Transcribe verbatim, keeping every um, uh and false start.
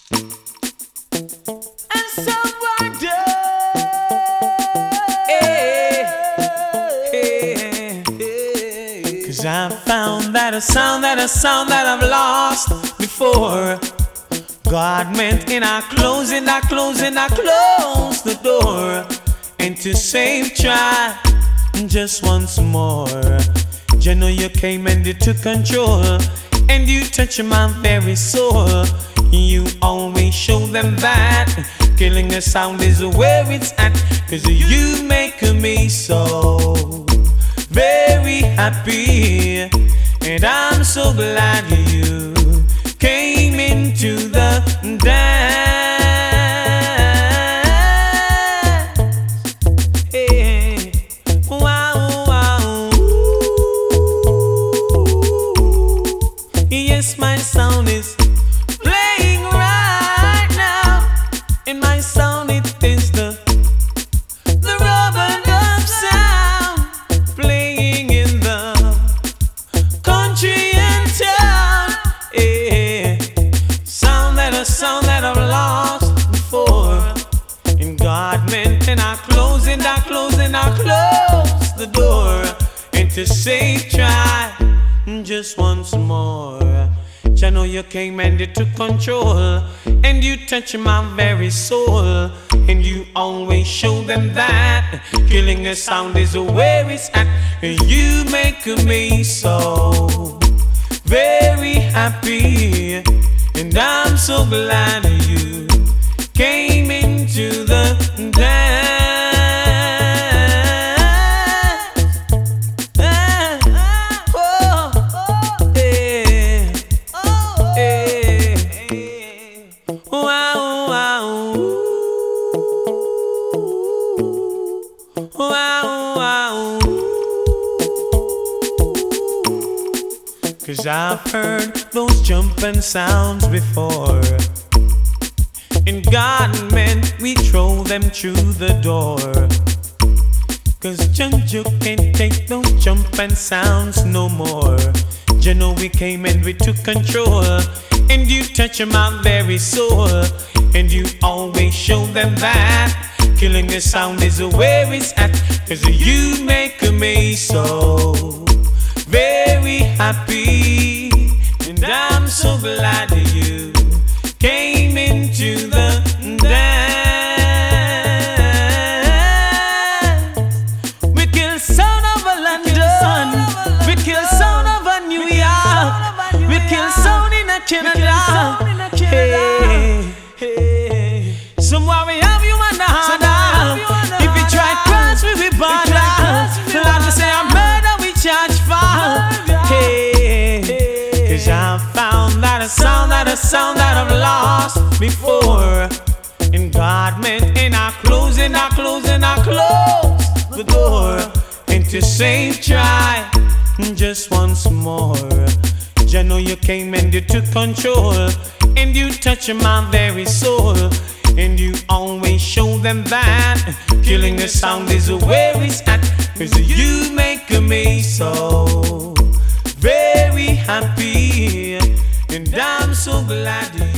And so I do. Hey, hey, hey. Cause I found that a sound, that a sound that I've lost before. God meant in our closing, our closing, our close the door. And to save, try just once more. You know you came and you took control, and you touched my very soul. You always show them that killing the sound is where it's at. Cause you make me so very happy, and I'm so glad you came into the dance. Hey, wow, wow. Yes, my sound is playing right now. In my sound it is the the rubber dub sound playing in the country and town. Yeah. Sound that a sound that I've lost before. And God meant and I close and I close and I close the door. And to say try just once more. I know you came and you took control, and you touched my very soul. And you always show them that killing a sound is where it's at. And you make me so very happy, and I'm so glad you came into the dance. Wow, wow, wow, wow. Cause I've heard those jumping sounds before. In God meant we throw them through the door. Cause you can't take those jumping sounds no more. You know we came and we took control, and you touch my very soul. And you always show them that killing the sound is where it's at. Cause you make me so very happy, and I'm so glad you came into the dance. We kill sound over London, we kill sound over New York, we kill sound in Canada. Hey, hey. Somewhere we have you and a if you try cross we be border. Like we say a murder we charge for. Hey, cause I found that a sound, that a sound that I've lost before. And God meant in our closing, our closing, our close the door. And to save try just once more. I know you came and you took control, and you touched my very soul. And you always show them that killing the sound is where it's at. Cause you make me so very happy, and I'm so glad you